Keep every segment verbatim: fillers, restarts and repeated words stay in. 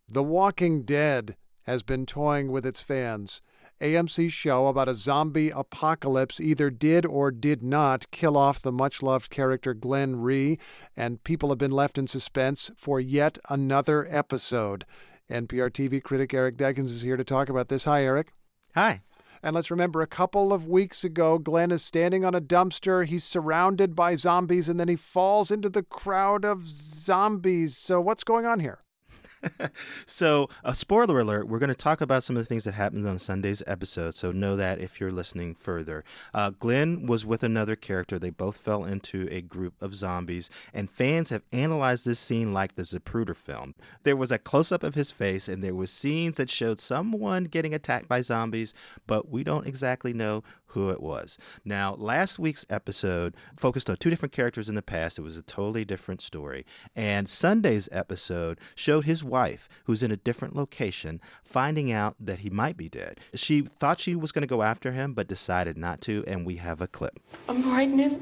The Walking Dead has been toying with its fans. A M C's show about a zombie apocalypse either did or did not kill off the much-loved character Glenn Rhee, and people have been left in suspense for yet another episode. N P R T V critic Eric Deggans is here to talk about this. Hi, Eric. Hi. And let's remember, a couple of weeks ago, Glenn is standing on a dumpster. He's surrounded by zombies, and then he falls into the crowd of zombies. So what's going on here? So, a uh, spoiler alert, we're going to talk about some of the things that happened on Sunday's episode, so know that if you're listening further. Uh, Glenn was with another character. They both fell into a group of zombies, and fans have analyzed this scene like the Zapruder film. There was a close-up of his face, and there were scenes that showed someone getting attacked by zombies, but we don't exactly know who it was. Now, last week's episode focused on two different characters in the past. It was a totally different story. And Sunday's episode showed his wife, who's in a different location, finding out that he might be dead. She thought she was going to go after him, but decided not to, and we have a clip. I'm pregnant.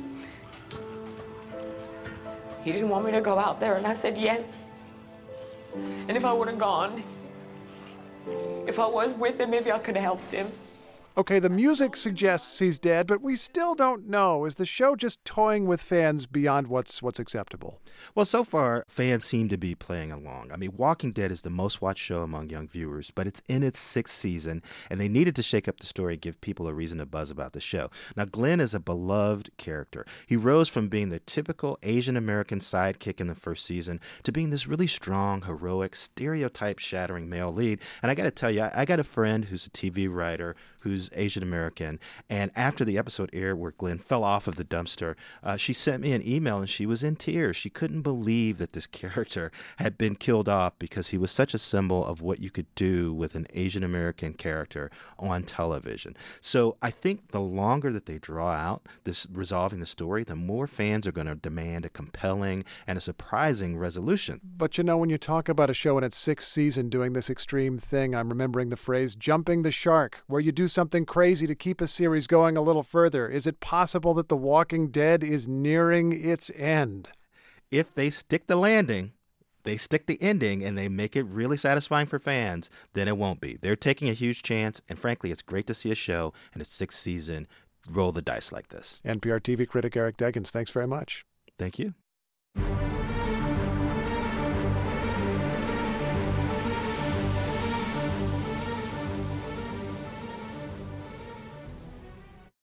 He didn't want me to go out there, and I said yes. And if I would have gone, if I was with him, maybe I could have helped him. Okay, the music suggests he's dead, but we still don't know. Is the show just toying with fans beyond what's what's acceptable? Well, so far, fans seem to be playing along. I mean, Walking Dead is the most watched show among young viewers, but it's in its sixth season, and they needed to shake up the story, give people a reason to buzz about the show. Now, Glenn is a beloved character. He rose from being the typical Asian-American sidekick in the first season to being this really strong, heroic, stereotype-shattering male lead. And I got to tell you, I, I got a friend who's a T V writer who's Asian American, and after the episode aired where Glenn fell off of the dumpster, uh, she sent me an email and she was in tears. She couldn't believe that this character had been killed off because he was such a symbol of what you could do with an Asian American character on television. So I think the longer that they draw out this resolving the story, the more fans are going to demand a compelling and a surprising resolution. But you know, when you talk about a show in its sixth season doing this extreme thing, I'm remembering the phrase jumping the shark, where you do something crazy to keep a series going a little further. Is it possible that The Walking Dead is nearing its end? If they stick the landing, they stick the ending, and they make it really satisfying for fans, then it won't be. They're taking a huge chance, and frankly, it's great to see a show in its sixth season roll the dice like this. N P R T V critic Eric Deggans, thanks very much. Thank you.